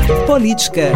Política.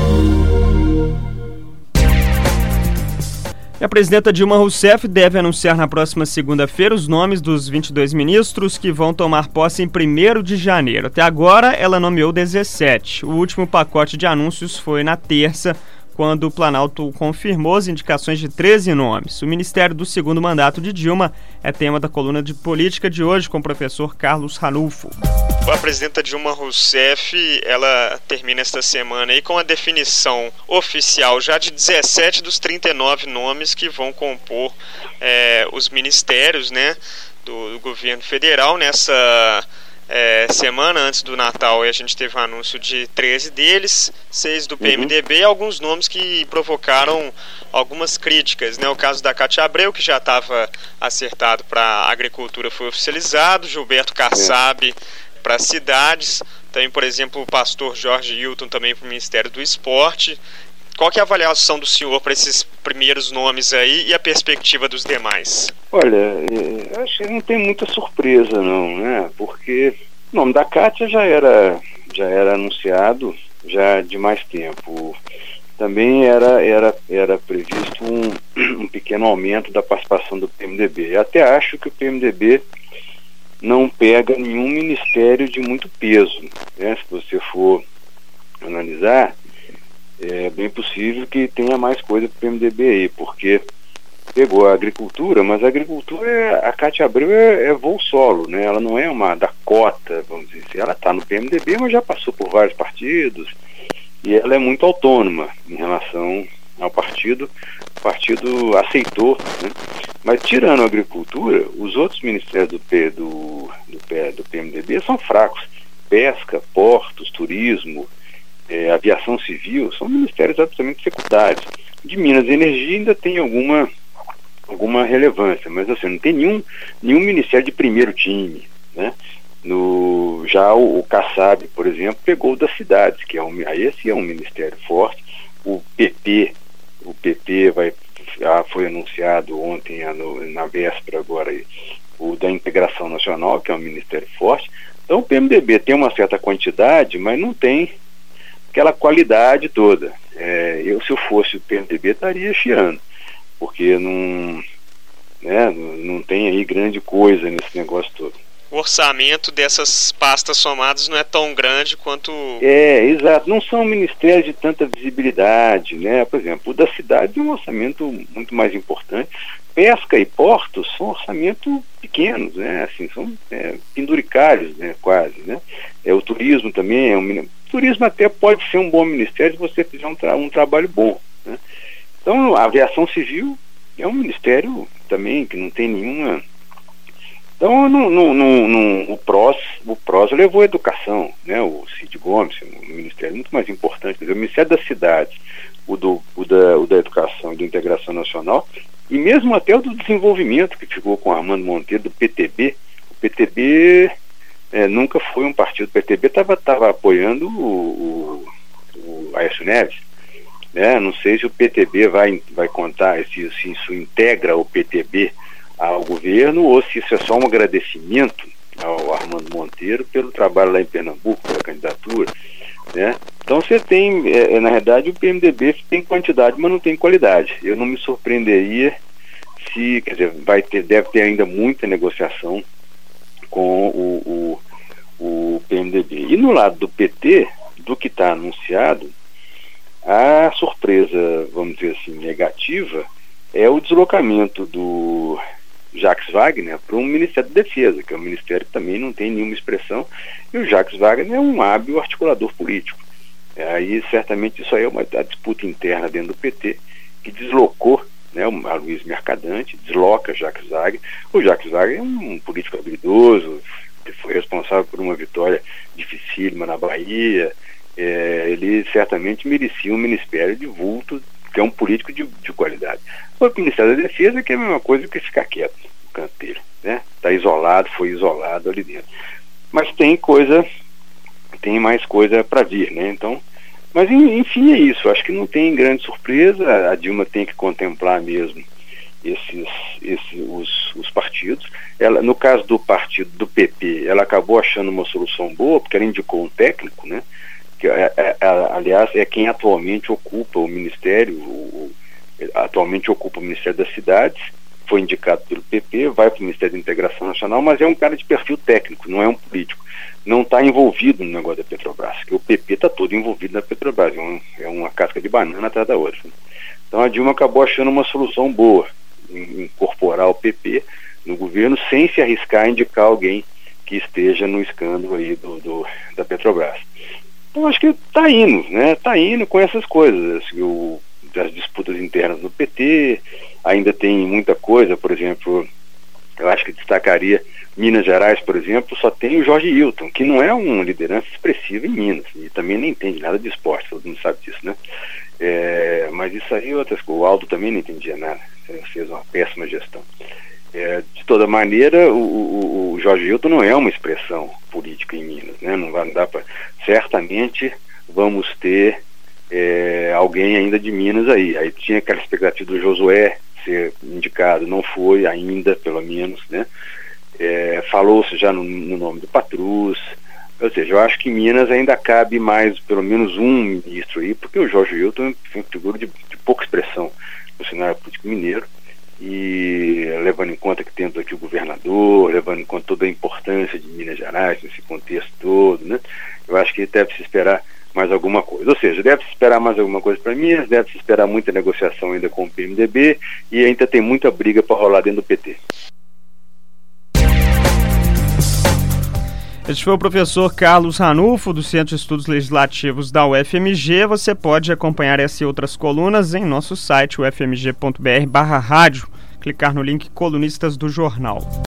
A presidenta Dilma Rousseff deve anunciar na próxima segunda-feira os nomes dos 22 ministros que vão tomar posse em 1º de janeiro. Até agora, ela nomeou 17. O último pacote de anúncios foi na terça, quando o Planalto confirmou as indicações de 13 nomes. O Ministério do Segundo Mandato de Dilma é tema da coluna de política de hoje com o professor Carlos Ranulfo. A presidenta Dilma Rousseff, ela termina esta semana aí com a definição oficial já de 17 dos 39 nomes que vão compor os ministérios, né, do governo federal. Nessa semana antes do Natal a gente teve um anúncio de 13 deles, 6 do PMDB e alguns nomes que provocaram algumas críticas, né? O caso da Cátia Abreu, que já estava acertado para a agricultura, foi oficializado. Gilberto Kassab para cidades, também, por exemplo, o pastor Jorge Hilton também para o Ministério do Esporte. Qual que é a avaliação do senhor para esses primeiros nomes aí e a perspectiva dos demais? Olha, acho que não tem muita surpresa não, né? Porque o nome da Cátia já era anunciado já de mais tempo. Também era previsto um pequeno aumento da participação do PMDB. Eu até acho que o PMDB não pega nenhum ministério de muito peso, né? Se você for analisar, é bem possível que tenha mais coisa para o PMDB aí, porque pegou a agricultura, mas a agricultura, a Cátia Abreu é voo solo, né? Ela não é uma da cota, vamos dizer assim. Ela está no PMDB, mas já passou por vários partidos e ela é muito autônoma em relação ao partido. O partido aceitou, né? Mas tirando a agricultura, os outros ministérios do PMDB são fracos. Pesca, portos, turismo, aviação civil, são ministérios absolutamente secundários. De Minas e Energia ainda tem alguma relevância, mas assim, não tem nenhum ministério de primeiro time, né? Já o Kassab, por exemplo, pegou das cidades, que esse é um ministério forte. O PP foi anunciado ontem, na véspera agora, o da Integração Nacional, que é um ministério forte. Então o PMDB tem uma certa quantidade, mas não tem aquela qualidade toda. Se eu fosse o PMDB, estaria chiando, porque não tem aí grande coisa nesse negócio todo. O orçamento dessas pastas somadas não é tão grande quanto... Exato, não são ministérios de tanta visibilidade, né? Por exemplo, o da cidade é um orçamento muito mais importante. Pesca e portos são orçamentos pequenos, né? Assim, são penduricários, né? Quase, né? O turismo também o turismo até pode ser um bom ministério se você fizer um trabalho bom, né? Então, a aviação civil é um ministério também que não tem nenhuma... Então, o PROS levou a educação, né? O Cid Gomes, um ministério muito mais importante. Quer dizer, o Ministério das Cidades, o da Educação e da Integração Nacional, e mesmo até o do Desenvolvimento, que ficou com Armando Monteiro, do PTB. O PTB nunca foi um partido. O PTB estava apoiando o Aécio Neves, né? Não sei se o PTB vai contar, se isso integra o PTB ao governo, ou se isso é só um agradecimento ao Armando Monteiro pelo trabalho lá em Pernambuco, pela candidatura, né? Então você tem, na verdade, o PMDB tem quantidade, mas não tem qualidade. Eu não me surpreenderia se, quer dizer, deve ter ainda muita negociação com o PMDB. E no lado do PT, do que está anunciado, a surpresa, vamos dizer assim, negativa, é o deslocamento do Jacques Wagner para o Ministério da Defesa, que é um ministério que também não tem nenhuma expressão, e o Jacques Wagner é um hábil articulador político. Aí certamente isso aí é uma disputa interna dentro do PT, que deslocou, né, a Luiz Mercadante, desloca Jacques Wagner. O Jacques Wagner é um político habilidoso, que foi responsável por uma vitória dificílima na Bahia. Ele certamente merecia um ministério de vulto, que é um político de qualidade. O Ministério da Defesa, que é a mesma coisa que ficar quieto no canto dele, né? Foi isolado ali dentro. Mas tem mais coisa para vir, né? Então, mas enfim, é isso. Acho que não tem grande surpresa. A Dilma tem que contemplar mesmo os partidos. Ela, no caso do partido do PP, ela acabou achando uma solução boa, porque ela indicou um técnico, né? que aliás é quem atualmente ocupa o Ministério, atualmente ocupa o Ministério das Cidades, foi indicado pelo PP, vai para o Ministério da Integração Nacional, mas é um cara de perfil técnico, não é um político. Não está envolvido no negócio da Petrobras, porque o PP está todo envolvido na Petrobras, é uma casca de banana atrás da outra. Então a Dilma acabou achando uma solução boa, incorporar o PP no governo sem se arriscar a indicar alguém que esteja no escândalo aí da Petrobras. Então acho que está indo, né? Está indo com essas coisas, das disputas internas no PT, ainda tem muita coisa, por exemplo, eu acho que destacaria Minas Gerais, por exemplo, só tem o Jorge Hilton, que não é uma liderança expressiva em Minas, e também nem entende nada de esporte, todo mundo sabe disso, né? Mas isso aí, outras coisas, o Aldo também não entendia nada, fez uma péssima gestão. De toda maneira, o Jorge Hilton não é uma expressão política em Minas, né? Não vai dar para... Certamente vamos ter alguém ainda de Minas aí. Aí tinha aquela expectativa do Josué ser indicado, não foi ainda, pelo menos, né? Falou-se já no nome do Patrus, ou seja, eu acho que em Minas ainda cabe mais, pelo menos um ministro aí, porque o Jorge Hilton é uma figura de pouca expressão no cenário político mineiro, e levando em conta que temos aqui o governador, levando em conta toda a importância de Minas Gerais nesse contexto todo, né? Eu acho que deve-se esperar mais alguma coisa, ou seja, deve-se esperar mais alguma coisa para Minas, deve-se esperar muita negociação ainda com o PMDB, e ainda tem muita briga para rolar dentro do PT. Este foi o professor Carlos Ranulfo, do Centro de Estudos Legislativos da UFMG. Você pode acompanhar essa e outras colunas em nosso site, ufmg.br/rádio. Clicar no link Colunistas do Jornal.